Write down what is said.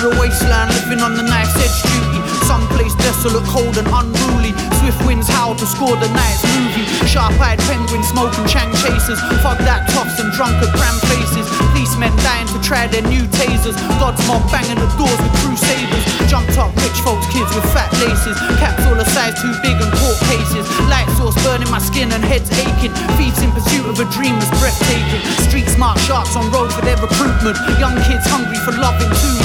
through the wasteland, living on the knife's edge duty. Someplace desolate, cold and unruly. Swift winds howl to score the night's movie. Sharp-eyed penguins smoking chang chasers. Fuck that toffs and drunkard cram faces. Policemen dying to try their new tasers. God's mob banging the doors with crusaders. Jumped up rich folks, kids with fat laces. Caps all a size too big and court cases. Light source burning my skin and heads aching. Thieves in pursuit of a dream that's breathtaking. Street smart sharks on road for their recruitment. Young kids hungry for loving too.